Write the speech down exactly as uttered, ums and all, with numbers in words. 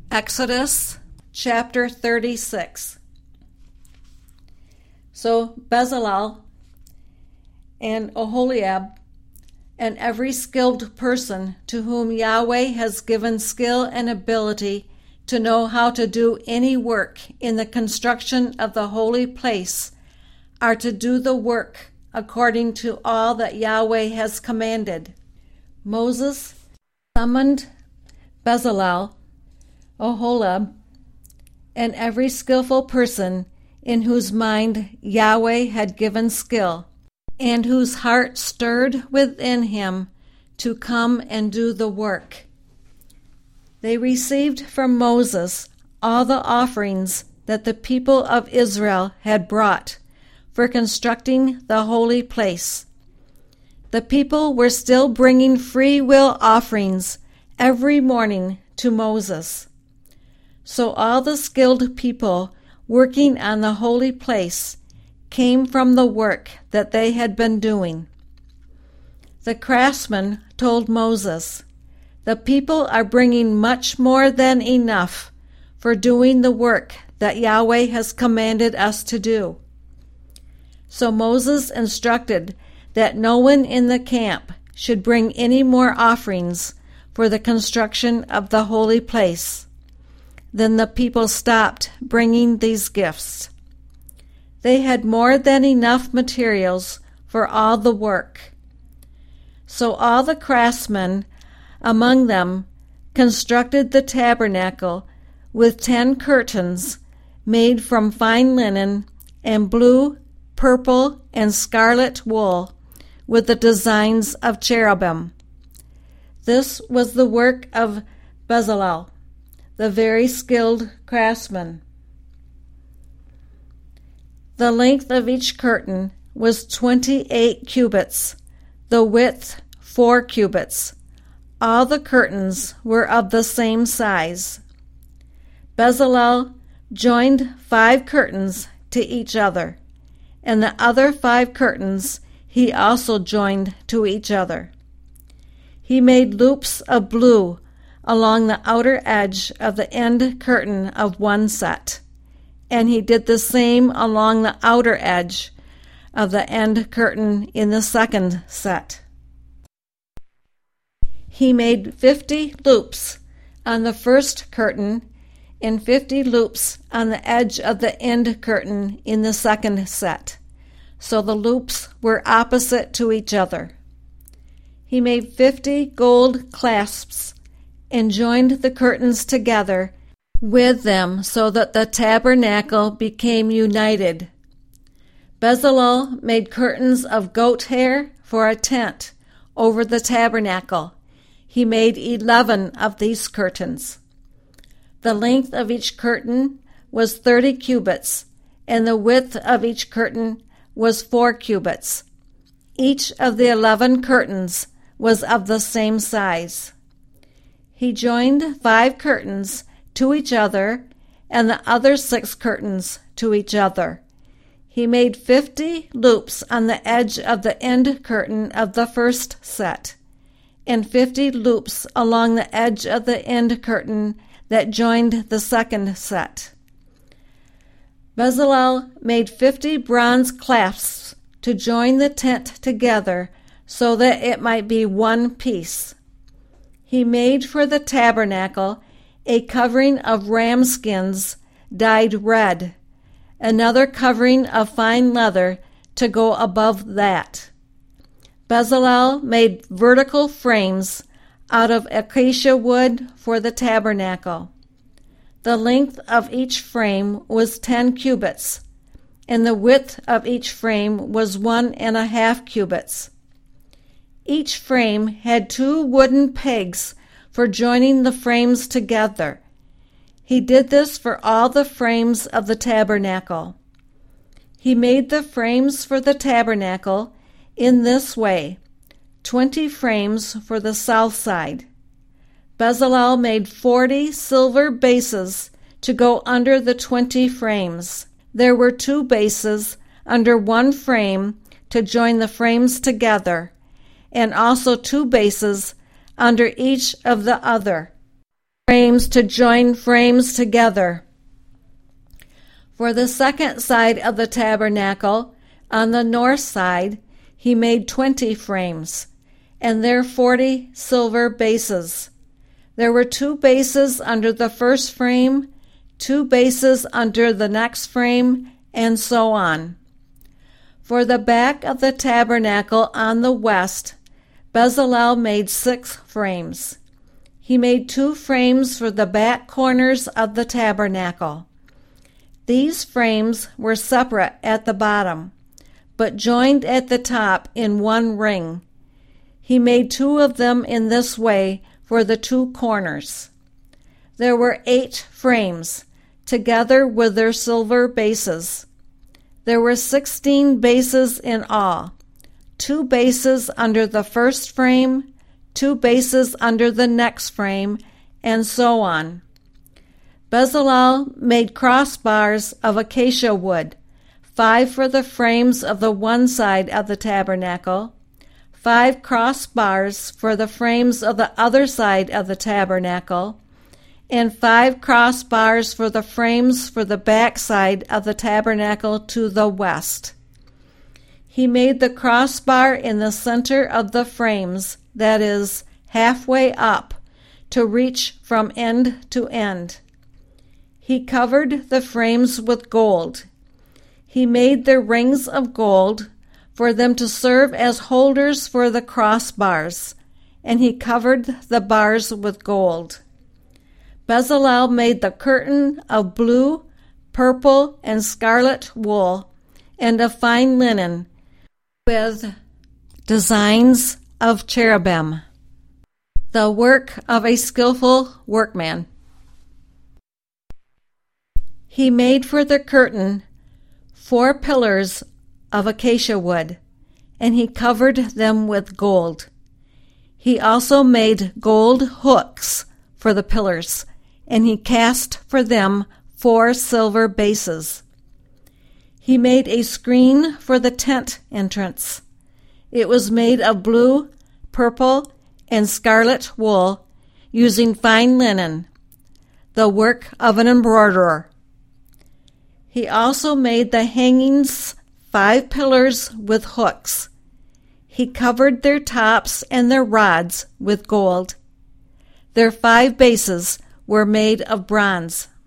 Exodus chapter thirty-six. So Bezalel and Oholiab and every skilled person to whom Yahweh has given skill and ability to know how to do any work in the construction of the holy place are to do the work according to all that Yahweh has commanded. Moses summoned Bezalel, Oholiab, and every skillful person in whose mind Yahweh had given skill, and whose heart stirred within him to come and do the work. They received from Moses all the offerings that the people of Israel had brought for constructing the holy place. The people were still bringing free will offerings every morning to Moses. So all the skilled people working on the holy place came from the work that they had been doing. The craftsmen told Moses, "The people are bringing much more than enough for doing the work that Yahweh has commanded us to do." So Moses instructed that no one in the camp should bring any more offerings for the construction of the holy place. Then the people stopped bringing these gifts. They had more than enough materials for all the work. So all the craftsmen among them constructed the tabernacle with ten curtains made from fine linen and blue, purple, and scarlet wool with the designs of cherubim. This was the work of Bezalel, the very skilled craftsman. The length of each curtain was twenty-eight cubits, the width four cubits. All the curtains were of the same size. Bezalel joined five curtains to each other, and the other five curtains he also joined to each other. He made loops of blue along the outer edge of the end curtain of one set, and he did the same along the outer edge of the end curtain in the second set. He made fifty loops on the first curtain and fifty loops on the edge of the end curtain in the second set, so the loops were opposite to each other. He made fifty gold clasps and joined the curtains together with them so that the tabernacle became united. Bezalel made curtains of goat hair for a tent over the tabernacle. He made eleven of these curtains. The length of each curtain was thirty cubits, and the width of each curtain was four cubits. Each of the eleven curtains was of the same size. He joined five curtains to each other and the other six curtains to each other. He made fifty loops on the edge of the end curtain of the first set, and fifty loops along the edge of the end curtain that joined the second set. Bezalel made fifty bronze clasps to join the tent together so that it might be one piece. He made for the tabernacle a covering of ram skins dyed red, another covering of fine leather to go above that. Bezalel made vertical frames out of acacia wood for the tabernacle. The length of each frame was ten cubits, and the width of each frame was one and a half cubits. Each frame had two wooden pegs for joining the frames together. He did this for all the frames of the tabernacle. He made the frames for the tabernacle in this way: twenty frames for the south side. Bezalel made forty silver bases to go under the twenty frames. There were two bases under one frame to join the frames together, and also two bases under each of the other. frames to join frames together. For the second side of the tabernacle, on the north side, he made twenty frames, and there forty silver bases. There were two bases under the first frame, two bases under the next frame, and so on. For the back of the tabernacle on the west, Bezalel made six frames. He made two frames for the back corners of the tabernacle. These frames were separate at the bottom, but joined at the top in one ring. He made two of them in this way for the two corners. There were eight frames, together with their silver bases. There were sixteen bases in all, two bases under the first frame, two bases under the next frame, and so on. Bezalel made crossbars of acacia wood, five for the frames of the one side of the tabernacle, five crossbars for the frames of the other side of the tabernacle, and five crossbars for the frames for the back side of the tabernacle to the west. He made the crossbar in the center of the frames, that is, halfway up, to reach from end to end. He covered the frames with gold. He made the rings of gold for them to serve as holders for the crossbars, and he covered the bars with gold. Bezalel made the curtain of blue, purple, and scarlet wool, and of fine linen, with designs of cherubim, the work of a skillful workman. He made for the curtain four pillars of acacia wood, and he covered them with gold. He also made gold hooks for the pillars, and he cast for them four silver bases. He made a screen for the tent entrance. It was made of blue, purple, and scarlet wool, using fine linen, the work of an embroiderer. He also made the hangings five pillars with hooks. He covered their tops and their rods with gold. Their five bases were made of bronze.